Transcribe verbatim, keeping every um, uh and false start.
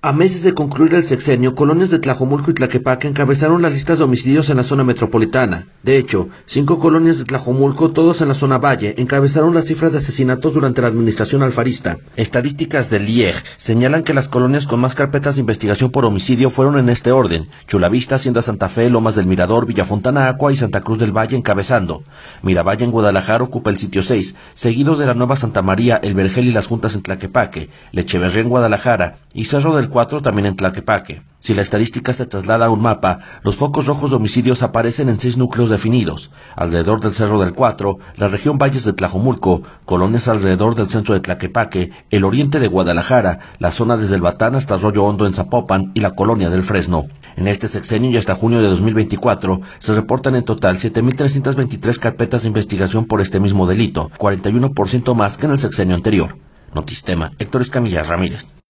A meses de concluir el sexenio, colonias de Tlajomulco y Tlaquepaque encabezaron las listas de homicidios en la zona metropolitana. De hecho, cinco colonias de Tlajomulco, todos en la zona valle, encabezaron la cifra de asesinatos durante la administración alfarista. Estadísticas del I E G señalan que las colonias con más carpetas de investigación por homicidio fueron en este orden: Chulavista, Hacienda Santa Fe, Lomas del Mirador, Villafontana Acua y Santa Cruz del Valle encabezando. Miravalle en Guadalajara ocupa el sitio seis, seguidos de la Nueva Santa María, El Vergel y Las Juntas en Tlaquepaque, Lecheverría en Guadalajara y Cerro del Cuatro también en Tlaquepaque. Si la estadística se traslada a un mapa, los focos rojos de homicidios aparecen en seis núcleos definidos: alrededor del Cerro del Cuatro, la región Valles de Tlajomulco, colonias alrededor del centro de Tlaquepaque, el oriente de Guadalajara, la zona desde el Batán hasta Arroyo Hondo en Zapopan y la colonia del Fresno. En este sexenio y hasta junio de dos mil veinticuatro se reportan en total siete mil trescientas veintitrés carpetas de investigación por este mismo delito, cuarenta y uno por ciento más que en el sexenio anterior. Notistema, Héctor Escamilla Ramírez.